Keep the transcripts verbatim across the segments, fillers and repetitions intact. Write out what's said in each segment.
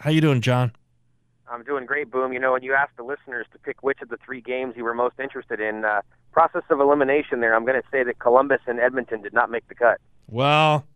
How you doing, John? I'm doing great, Boom. You know, when you asked the listeners to pick which of the three games you were most interested in, uh, process of elimination there, I'm going to say that Columbus and Edmonton did not make the cut. Well,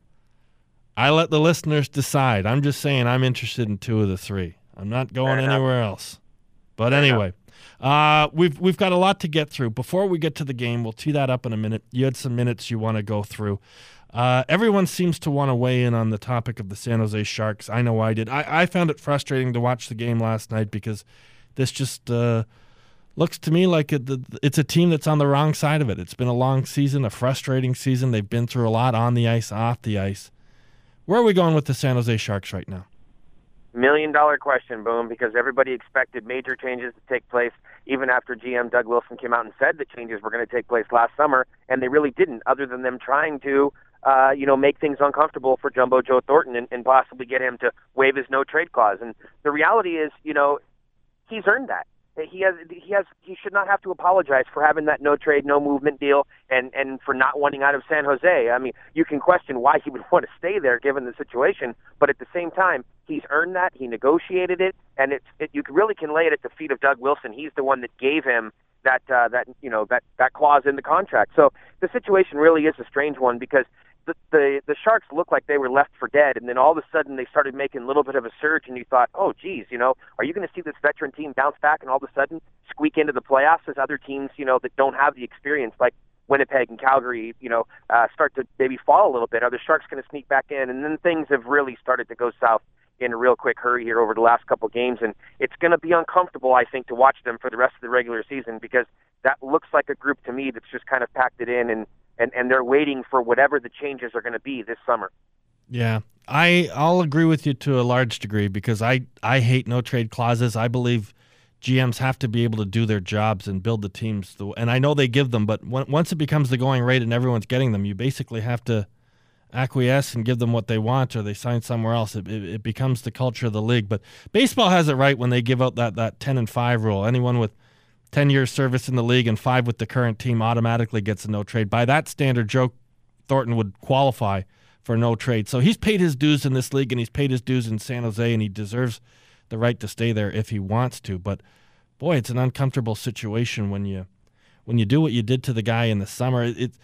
I let the listeners decide. I'm just saying I'm interested in two of the three. I'm not going Fair anywhere enough. else. But Fair anyway, uh, we've we've got a lot to get through. Before we get to the game, we'll tee that up in a minute. You had some minutes you want to go through. Uh, everyone seems to want to weigh in on the topic of the San Jose Sharks. I know I did. I, I found it frustrating to watch the game last night because this just uh, looks to me like it, it's a team that's on the wrong side of it. It's been a long season, a frustrating season. They've been through a lot on the ice, off the ice. Where are we going with the San Jose Sharks right now? Million dollar question, Boom, because everybody expected major changes to take place even after G M Doug Wilson came out and said that changes were going to take place last summer, and they really didn't, other than them trying to Uh, you know, make things uncomfortable for Jumbo Joe Thornton and, and possibly get him to waive his no-trade clause. And the reality is, you know, he's earned that. He has, he has, he should not have to apologize for having that no-trade, no-movement deal and, and for not wanting out of San Jose. I mean, you can question why he would want to stay there given the situation, but at the same time, he's earned that. He negotiated it, and it's, it, you really can lay it at the feet of Doug Wilson. He's the one that gave him that, uh, that, you know, that, that clause in the contract. So the situation really is a strange one because The, the the Sharks looked like they were left for dead, and then all of a sudden they started making a little bit of a surge, and you thought, oh, geez, you know, are you going to see this veteran team bounce back and all of a sudden squeak into the playoffs as other teams, you know, that don't have the experience, like Winnipeg and Calgary, you know, uh, start to maybe fall a little bit? Are the Sharks going to sneak back in? And then things have really started to go south in a real quick hurry here over the last couple of games, and it's going to be uncomfortable, I think, to watch them for the rest of the regular season because that looks like a group to me that's just kind of packed it in and And, and they're waiting for whatever the changes are going to be this summer. Yeah, I, I'll agree with you to a large degree because I, I hate no-trade clauses. I believe G Ms have to be able to do their jobs and build the teams. And I know they give them, but when, once it becomes the going rate and everyone's getting them, you basically have to acquiesce and give them what they want or they sign somewhere else. It, it, it becomes the culture of the league. But baseball has it right when they give out that, that ten and five rule. Anyone with ten years service in the league and five with the current team automatically gets a no trade. By that standard, Joe Thornton would qualify for no trade. So he's paid his dues in this league and he's paid his dues in San Jose and he deserves the right to stay there if he wants to. But boy, it's an uncomfortable situation when you when you do what you did to the guy in the summer. It it,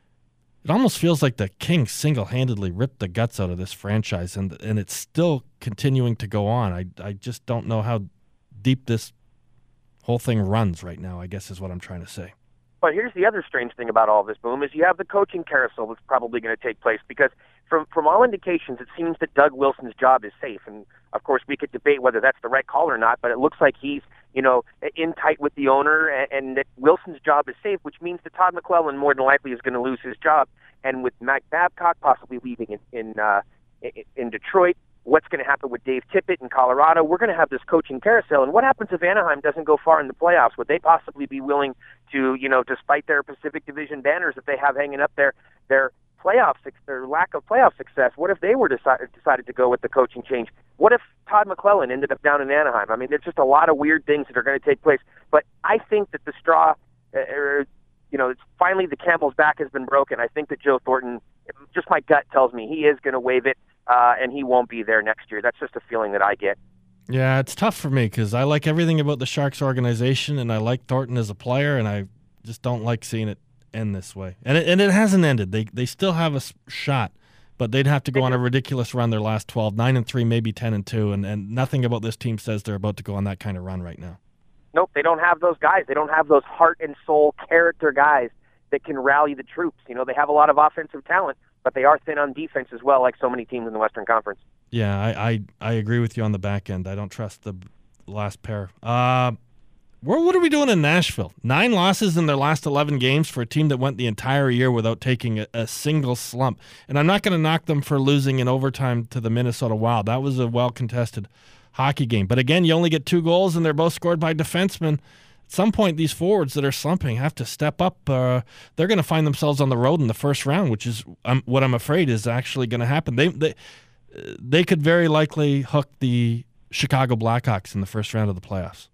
it almost feels like the Kings single-handedly ripped the guts out of this franchise and and it's still continuing to go on. I I just don't know how deep this whole thing runs right now, I guess is what I'm trying to say. But here's the other strange thing about all this, Boom, is you have the coaching carousel that's probably going to take place because from, from all indications, it seems that Doug Wilson's job is safe. And, of course, we could debate whether that's the right call or not, but it looks like he's, you know, in tight with the owner and, and that Wilson's job is safe, which means that Todd McClellan more than likely is going to lose his job. And with Mike Babcock possibly leaving in, in, uh, in Detroit, what's going to happen with Dave Tippett in Colorado? We're going to have this coaching carousel. And what happens if Anaheim doesn't go far in the playoffs? Would they possibly be willing to, you know, despite their Pacific Division banners that they have hanging up there, their playoff, their lack of playoff success? What if they were decided, decided to go with the coaching change? What if Todd McClellan ended up down in Anaheim? I mean, there's just a lot of weird things that are going to take place. But I think that the straw, uh, er, you know, it's finally the camel's back has been broken. I think that Joe Thornton, just my gut tells me he is going to waive it. Uh, and he won't be there next year. That's just a feeling that I get. Yeah, it's tough for me because I like everything about the Sharks organization, and I like Thornton as a player, and I just don't like seeing it end this way. And it, and it hasn't ended. They they still have a shot, but they'd have to go on a ridiculous run their last twelve, nine and three, maybe ten and two, and, and nothing about this team says they're about to go on that kind of run right now. Nope, they don't have those guys. They don't have those heart and soul character guys that can rally the troops. You know, they have a lot of offensive talent, but they are thin on defense as well, like so many teams in the Western Conference. Yeah, I, I, I agree with you on the back end. I don't trust the last pair. Uh, where, what are we doing in Nashville? Nine losses in their last eleven games for a team that went the entire year without taking a, a single slump. And I'm not going to knock them for losing in overtime to the Minnesota Wild. That was a well-contested hockey game. But again, you only get two goals, and they're both scored by defensemen. At some point, these forwards that are slumping have to step up. Uh, they're going to find themselves on the road in the first round, which is um, what I'm afraid is actually going to happen. They, they they could very likely hook the Chicago Blackhawks in the first round of the playoffs.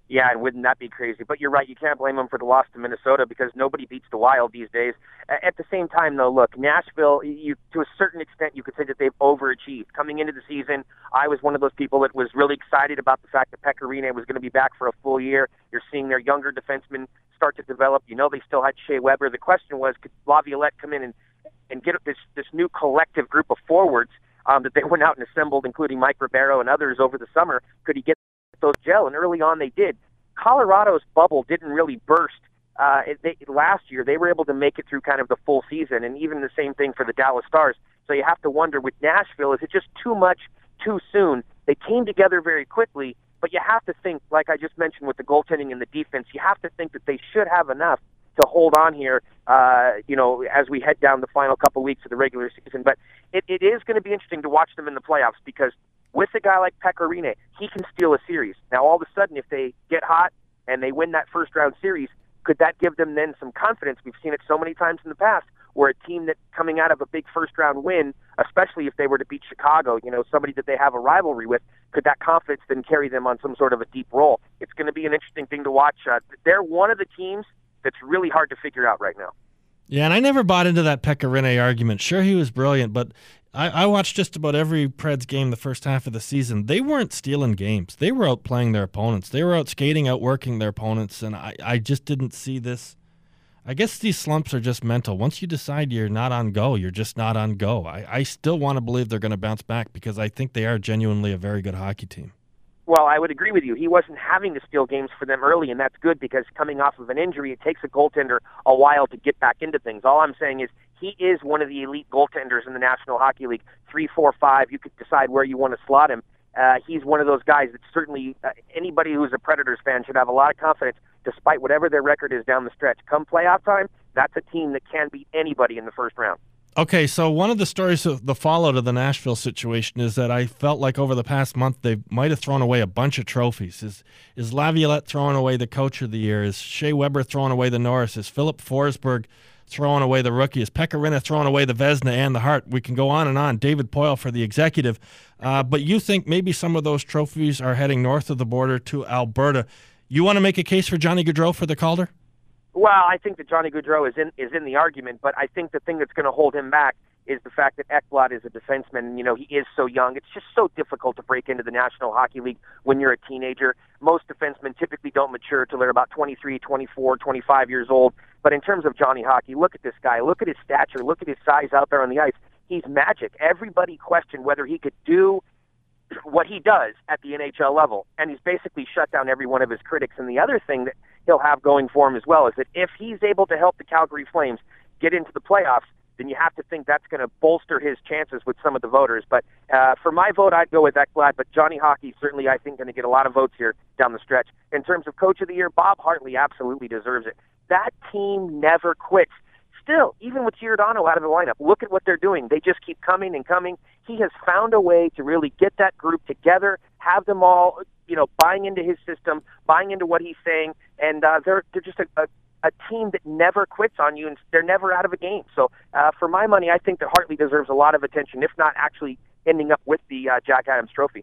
Yeah, and wouldn't that be crazy? But you're right, you can't blame them for the loss to Minnesota because nobody beats the Wild these days. At the same time, though, look, Nashville, you, to a certain extent, you could say that they've overachieved. Coming into the season, I was one of those people that was really excited about the fact that Pekka Rinne was going to be back for a full year. You're seeing their younger defensemen start to develop. You know they still had Shea Weber. The question was, could Laviolette come in and, and get this, this new collective group of forwards um, that they went out and assembled, including Mike Ribeiro and others over the summer? Could he get those gel? And early on they did. Colorado's bubble didn't really burst. Uh, it, they, last year, they were able to make it through kind of the full season, and even the same thing for the Dallas Stars. So you have to wonder, with Nashville, is it just too much too soon? They came together very quickly, but you have to think, like I just mentioned with the goaltending and the defense, you have to think that they should have enough to hold on here, uh, you know, as we head down the final couple weeks of the regular season. But it, it is going to be interesting to watch them in the playoffs because with a guy like Pekka Rinne, he can steal a series. Now, all of a sudden, if they get hot and they win that first-round series, could that give them then some confidence? We've seen it so many times in the past where a team that coming out of a big first-round win, especially if they were to beat Chicago, you know, somebody that they have a rivalry with, could that confidence then carry them on some sort of a deep roll? It's going to be an interesting thing to watch. Uh, they're one of the teams that's really hard to figure out right now. Yeah, and I never bought into that Pekka Rinne argument. Sure, he was brilliant, but I, I watched just about every Preds game the first half of the season. They weren't stealing games. They were outplaying their opponents. They were out skating, outworking their opponents, and I, I just didn't see this. I guess these slumps are just mental. Once you decide you're not on go, you're just not on go. I, I still want to believe they're going to bounce back because I think they are genuinely a very good hockey team. Well, I would agree with you. He wasn't having to steal games for them early, and that's good because coming off of an injury, it takes a goaltender a while to get back into things. All I'm saying is he is one of the elite goaltenders in the National Hockey League. Three, four, five, you could decide where you want to slot him. Uh, he's one of those guys that certainly uh, anybody who's a Predators fan should have a lot of confidence despite whatever their record is down the stretch. Come playoff time, that's a team that can beat anybody in the first round. Okay, so one of the stories of the follow to the Nashville situation is that I felt like over the past month they might have thrown away a bunch of trophies. Is is Laviolette throwing away the Coach of the Year? Is Shea Weber throwing away the Norris? Is Philip Forsberg throwing away the Rookie? Is Pekka Rinne throwing away the Vezina and the Hart? We can go on and on. David Poile for the Executive. Uh, but you think maybe some of those trophies are heading north of the border to Alberta. You want to make a case for Johnny Gaudreau for the Calder? Well, I think that Johnny Gaudreau is in is in the argument, but I think the thing that's going to hold him back is the fact that Ekblad is a defenseman. You know, he is so young. It's just so difficult to break into the National Hockey League when you're a teenager. Most defensemen typically don't mature till they're about twenty-three, twenty-four, twenty-five years old. But in terms of Johnny Hockey, look at this guy. Look at his stature. Look at his size out there on the ice. He's magic. Everybody questioned whether he could do what he does at the N H L level, and he's basically shut down every one of his critics. And the other thing that he'll have going for him as well is that if he's able to help the Calgary Flames get into the playoffs, then you have to think that's going to bolster his chances with some of the voters. But uh, for my vote, I'd go with Ekblad, but Johnny Hockey certainly, I think, going to get a lot of votes here down the stretch. In terms of Coach of the Year, Bob Hartley absolutely deserves it. That team never quits. Still, even with Giordano out of the lineup, look at what they're doing. They just keep coming and coming. He has found a way to really get that group together, have them all, you know, buying into his system, buying into what he's saying, and uh, they're they're just a, a, a team that never quits on you, and they're never out of a game. So, uh, for my money, I think that Hartley deserves a lot of attention, if not actually ending up with the uh, Jack Adams Trophy.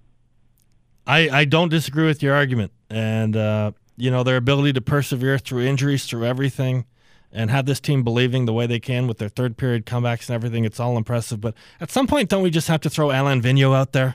I, I don't disagree with your argument, and uh, you know, their ability to persevere through injuries, through everything, and have this team believing the way they can with their third period comebacks and everything. It's all impressive. But at some point, don't we just have to throw Alain Vigneault out there?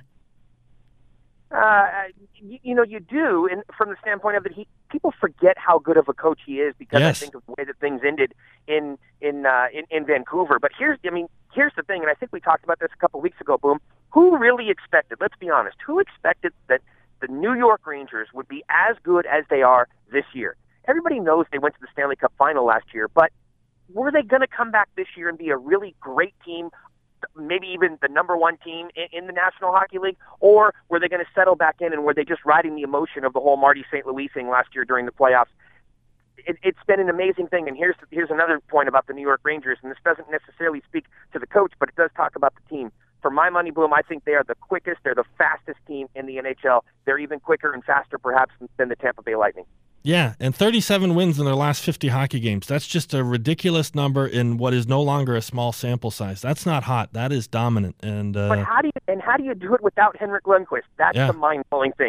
Uh, you, you know, you do, and from the standpoint of that, he people forget how good of a coach he is because yes. I think of the way that things ended in in, uh, in in Vancouver. But here's, I mean, here's the thing, and I think we talked about this a couple weeks ago. Boom, who really expected? Let's be honest. Who expected that the New York Rangers would be as good as they are this year? Everybody knows they went to the Stanley Cup final last year, but were they going to come back this year and be a really great team, maybe even the number one team in, in the National Hockey League, or were they going to settle back in and were they just riding the emotion of the whole Marty Saint Louis thing last year during the playoffs? It, it's been an amazing thing, and here's here's another point about the New York Rangers, and this doesn't necessarily speak to the coach, but it does talk about the team. For my money, Bloom, I think they are the quickest, they're the fastest team in the N H L. They're even quicker and faster, perhaps, than the Tampa Bay Lightning. Yeah, and thirty-seven wins in their last fifty hockey games. That's just a ridiculous number in what is no longer a small sample size. That's not hot. That is dominant. And uh, but how do you and how do you do it without Henrik Lundqvist? That's yeah. the mind-blowing thing.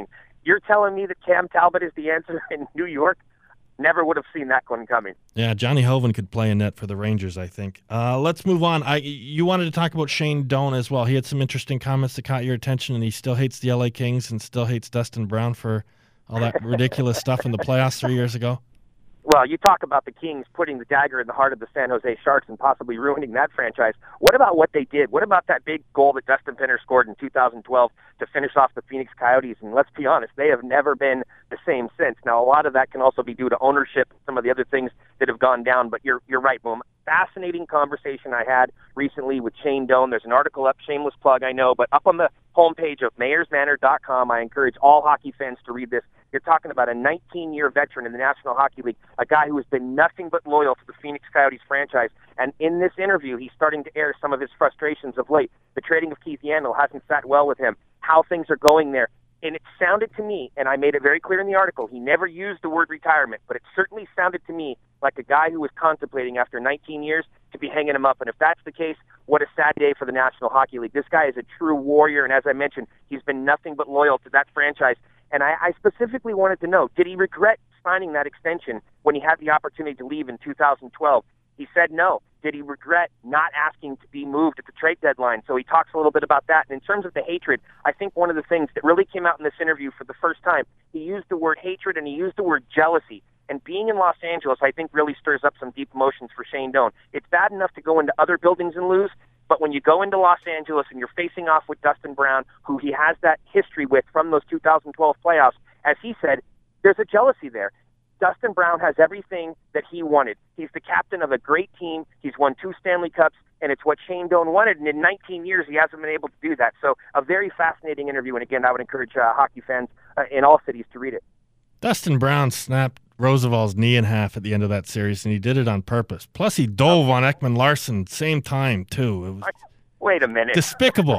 You're telling me that Cam Talbot is the answer in New York? Never would have seen that one coming. Yeah, Johnny Hoven could play in net for the Rangers, I think. Uh, let's move on. I You wanted to talk about Shane Doan as well. He had some interesting comments that caught your attention, and he still hates the L A Kings and still hates Dustin Brown for all that ridiculous stuff in the playoffs three years ago. Well, you talk about the Kings putting the dagger in the heart of the San Jose Sharks and possibly ruining that franchise. What about what they did? What about that big goal that Dustin Penner scored in two thousand twelve to finish off the Phoenix Coyotes? And let's be honest, they have never been the same since. Now, a lot of that can also be due to ownership and some of the other things that have gone down, but you're you're right, Boom. Fascinating conversation I had recently with Shane Doan. There's an article up, shameless plug, I know, but up on the homepage of Mayors Manor dot com. I encourage all hockey fans to read this. You're talking about a nineteen-year veteran in the National Hockey League, a guy who has been nothing but loyal to the Phoenix Coyotes franchise. And in this interview, he's starting to air some of his frustrations of late. The trading of Keith Yandle hasn't sat well with him, how things are going there. And it sounded to me, and I made it very clear in the article, he never used the word retirement, but it certainly sounded to me like a guy who was contemplating after nineteen years to be hanging him up. And if that's the case, what a sad day for the National Hockey League. This guy is a true warrior, and as I mentioned, he's been nothing but loyal to that franchise. And I, I specifically wanted to know, did he regret signing that extension when he had the opportunity to leave in two thousand twelve? He said no. Did he regret not asking to be moved at the trade deadline? So he talks a little bit about that. And in terms of the hatred, I think one of the things that really came out in this interview for the first time, he used the word hatred and he used the word jealousy. And being in Los Angeles, I think, really stirs up some deep emotions for Shane Doan. It's bad enough to go into other buildings and lose, but when you go into Los Angeles and you're facing off with Dustin Brown, who he has that history with from those two thousand twelve playoffs, as he said, there's a jealousy there. Dustin Brown has everything that he wanted. He's the captain of a great team. He's won two Stanley Cups, and it's what Shane Doan wanted. And in nineteen years, he hasn't been able to do that. So a very fascinating interview. And again, I would encourage uh, hockey fans uh, in all cities to read it. Dustin Brown snapped Roosevelt's knee in half at the end of that series, and he did it on purpose. Plus, he dove on Ekman Larsson same time, too. It was Wait a minute. Despicable.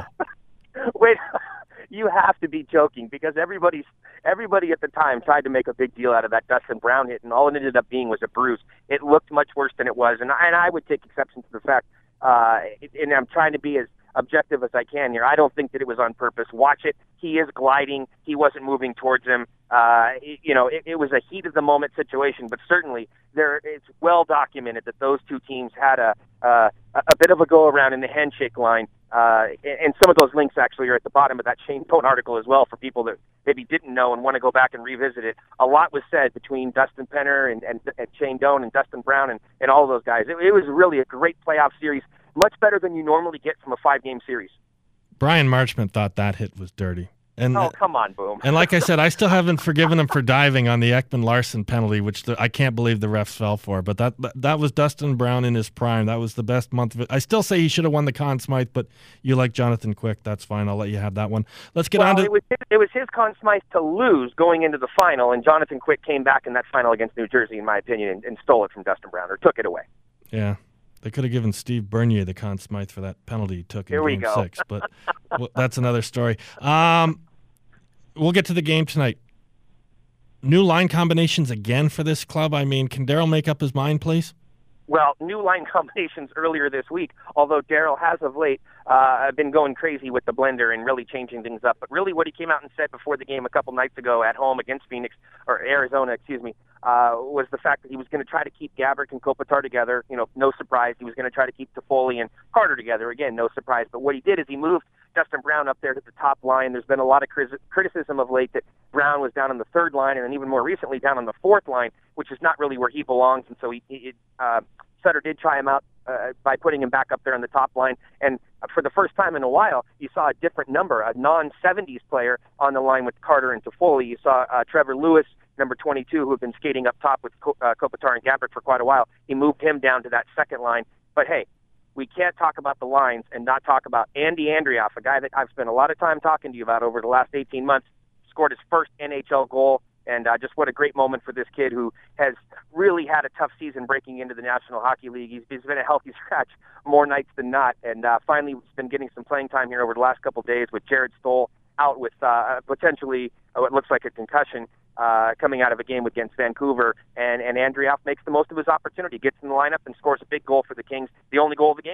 Wait, you have to be joking, because everybody's everybody at the time tried to make a big deal out of that Dustin Brown hit, and all it ended up being was a bruise. It looked much worse than it was, and I, and I would take exception to the fact, uh, and I'm trying to be as objective as I can here. I don't think that it was on purpose. Watch it. He is gliding. He wasn't moving towards him. Uh, it, you know, it, it was a heat of the moment situation, but certainly there, it's well documented that those two teams had a uh, a bit of a go around in the handshake line. Uh, and some of those links actually are at the bottom of that Shane Doan article as well for people that maybe didn't know and want to go back and revisit it. A lot was said between Dustin Penner and, and, and Shane Doan and Dustin Brown and, and all of those guys. It, it was really a great playoff series, much better than you normally get from a five-game series. Brian Marchment thought that hit was dirty. And, oh, come on, Boom. And like I said, I still haven't forgiven him for diving on the Ekman Larsson penalty, which the, I can't believe the refs fell for. But that that was Dustin Brown in his prime. That was the best month of it. I still say he should have won the Conn Smythe, but you like Jonathan Quick. That's fine. I'll let you have that one. Let's get well, on to... It was, it was his Conn Smythe to lose going into the final, and Jonathan Quick came back in that final against New Jersey, in my opinion, and, and stole it from Dustin Brown, or took it away. Yeah. They could have given Steve Bernier the Conn Smythe for that penalty he took in Here we Game go. Six, but well, that's another story. Um, we'll get to the game tonight. New line combinations again for this club. I mean, can Daryl make up his mind, please? Well, new line combinations earlier this week, although Daryl has of late uh, been going crazy with the blender and really changing things up. But really what he came out and said before the game a couple nights ago at home against Phoenix, or Arizona, excuse me, uh, was the fact that he was going to try to keep Gaborik and Kopitar together. You know, no surprise. He was going to try to keep Toffoli and Carter together. Again, no surprise. But what he did is he moved Dustin Brown up there to the top line. There's been a lot of criticism of late that Brown was down on the third line and then even more recently down on the fourth line, which is not really where he belongs. And so he, he uh, Sutter did try him out uh, by putting him back up there on the top line. And for the first time in a while, you saw a different number, a non seventies player on the line with Carter and Toffoli. You saw uh, Trevor Lewis, number twenty-two, who had been skating up top with uh, Kopitar and Gaborik for quite a while. He moved him down to that second line. But hey, we can't talk about the lines and not talk about Andy Andrioff, a guy that I've spent a lot of time talking to you about over the last eighteen months, scored his first N H L goal. And uh, just what a great moment for this kid who has really had a tough season breaking into the National Hockey League. He's, he's been a healthy scratch more nights than not. And uh, finally he's been getting some playing time here over the last couple of days with Jared Stoll out with uh, potentially uh, what looks like a concussion uh, coming out of a game against Vancouver. And, and Andrioff makes the most of his opportunity, gets in the lineup and scores a big goal for the Kings, the only goal of the game.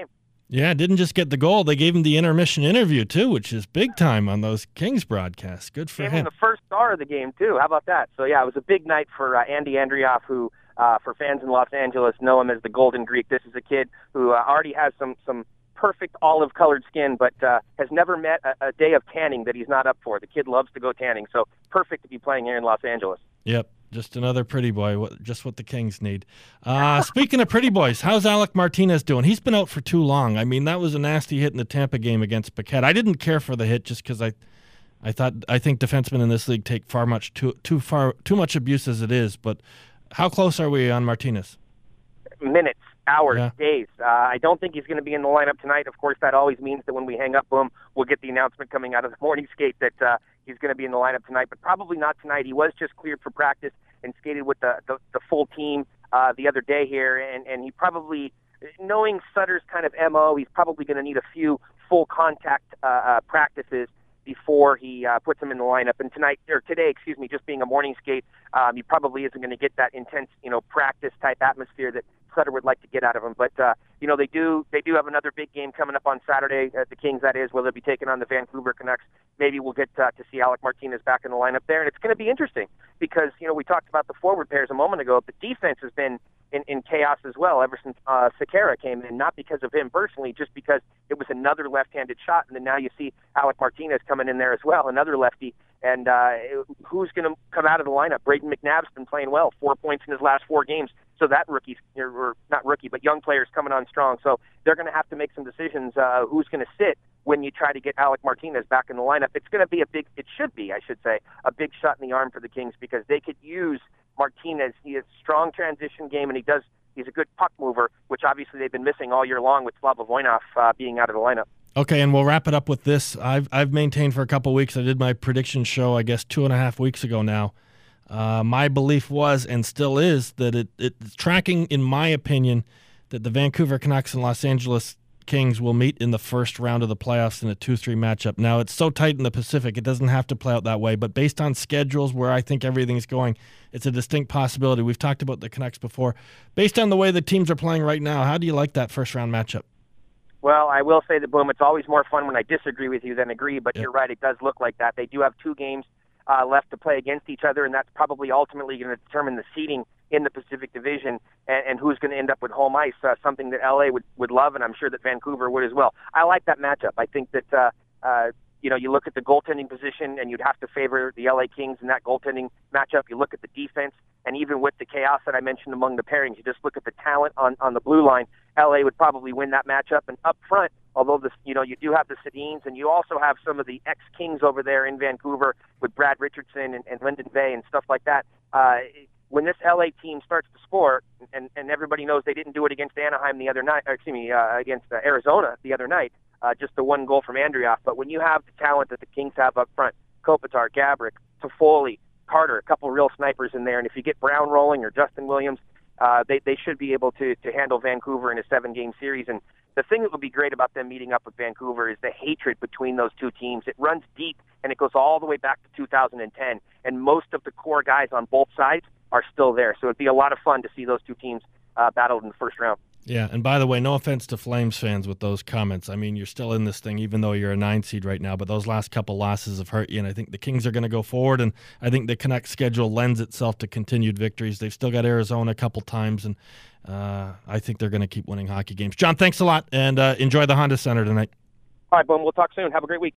Yeah, didn't just get the goal. They gave him the intermission interview, too, which is big time on those Kings broadcasts. Good for Gave him. him the first star of the game, too. How about that? So, yeah, it was a big night for uh, Andy Andrioff, who, uh, for fans in Los Angeles, know him as the Golden Greek. This is a kid who uh, already has some, some perfect olive-colored skin, but uh, has never met a, a day of tanning that he's not up for. The kid loves to go tanning, so perfect to be playing here in Los Angeles. Yep. Just another pretty boy, what, just what the Kings need. Uh, speaking of pretty boys, how's Alec Martinez doing? He's been out for too long. I mean, that was a nasty hit in the Tampa game against Paquette. I didn't care for the hit just because I, I thought I think defensemen in this league take far much too too far too much abuse as it is. But how close are we on Martinez? Minutes, hours, Yeah. days. Uh, I don't think he's going to be in the lineup tonight. Of course, that always means that when we hang up, boom, we'll get the announcement coming out of the morning skate that uh, he's going to be in the lineup tonight, but probably not tonight. He was just cleared for practice and skated with the, the, the full team uh, the other day here, and, and he probably, knowing Sutter's kind of M O, he's probably going to need a few full contact uh, uh, practices before he uh, puts him in the lineup. And tonight, or today, excuse me, just being a morning skate, um, he probably isn't going to get that intense, you know, practice-type atmosphere that Sutter would like to get out of him. But, uh, you know, they do they do have another big game coming up on Saturday at the Kings, that is, where they'll be taking on the Vancouver Canucks. Maybe we'll get uh, to see Alec Martinez back in the lineup there. And it's going to be interesting because, you know, we talked about the forward pairs a moment ago. The defense has been in, in chaos as well ever since uh, Sekera came in, not because of him personally, just because it was another left-handed shot. And then now you see Alec Martinez coming in there as well, another lefty. And uh, who's going to come out of the lineup? Braden McNabb's been playing well, four points in his last four games. So that rookie, or not rookie, but young players coming on strong. So they're going to have to make some decisions uh, who's going to sit when you try to get Alec Martinez back in the lineup. It's going to be a big, it should be, I should say, a big shot in the arm for the Kings because they could use Martinez. He has a strong transition game, and he does. He's a good puck mover, which obviously they've been missing all year long with Slava Voinov uh, being out of the lineup. Okay, and we'll wrap it up with this. I've I've maintained for a couple of weeks. I did my prediction show, I guess, two and a half weeks ago now. Uh, my belief was, and still is, that it it's tracking, in my opinion, that the Vancouver Canucks and Los Angeles Kings will meet in the first round of the playoffs in a two three matchup. Now, it's so tight in the Pacific, it doesn't have to play out that way, but based on schedules where I think everything's going, it's a distinct possibility. We've talked about the Canucks before. Based on the way the teams are playing right now, how do you like that first round matchup? Well, I will say that, Boom, it's always more fun when I disagree with you than agree, but Yep. You're right, it does look like that. They do have two games uh, left to play against each other, and that's probably ultimately going to determine the seeding in the Pacific Division and, and who's going to end up with home ice, uh, something that L A would, would love, and I'm sure that Vancouver would as well. I like that matchup. I think that, uh, uh, you know, you look at the goaltending position, and you'd have to favor the L A Kings in that goaltending matchup. You look at the defense, and even with the chaos that I mentioned among the pairings, you just look at the talent on, on the blue line, L A would probably win that matchup. And up front, although this, you know, you do have the Sedins, and you also have some of the ex-Kings over there in Vancouver with Brad Richardson and, and Lyndon Bay and stuff like that. Uh, when this L A team starts to score, and, and everybody knows they didn't do it against Anaheim the other night, or excuse me, uh, against uh, Arizona the other night, uh, just the one goal from Andrioff. But when you have the talent that the Kings have up front, Kopitar, Gaborik, Toffoli, Carter, a couple real snipers in there, and if you get Brown rolling or Justin Williams, uh, they, they should be able to, to handle Vancouver in a seven-game series. And the thing that would be great about them meeting up with Vancouver is the hatred between those two teams. It runs deep, and it goes all the way back to two thousand ten, and most of the core guys on both sides are still there. So it'd be a lot of fun to see those two teams uh, battled in the first round. Yeah, and by the way, no offense to Flames fans with those comments. I mean, you're still in this thing, even though you're a nine seed right now, but those last couple losses have hurt you, and I think the Kings are going to go forward, and I think the Canucks schedule lends itself to continued victories. They've still got Arizona a couple times, and uh, I think they're going to keep winning hockey games. John, thanks a lot, and uh, enjoy the Honda Center tonight. All right, Boom, we'll talk soon. Have a great week.